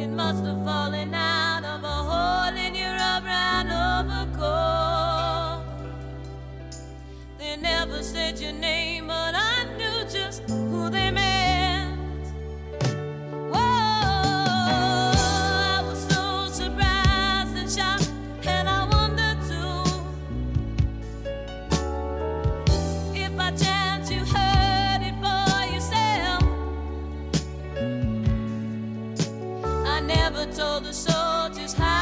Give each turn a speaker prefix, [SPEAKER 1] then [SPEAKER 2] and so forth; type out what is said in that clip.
[SPEAKER 1] It must have fallen out of a hole in your brown overcoat. They never said your name, but I knew just who they meant. Whoa, I was so surprised and shocked, and I wondered too if by chance you heard it for yourself. I never told the soldiers how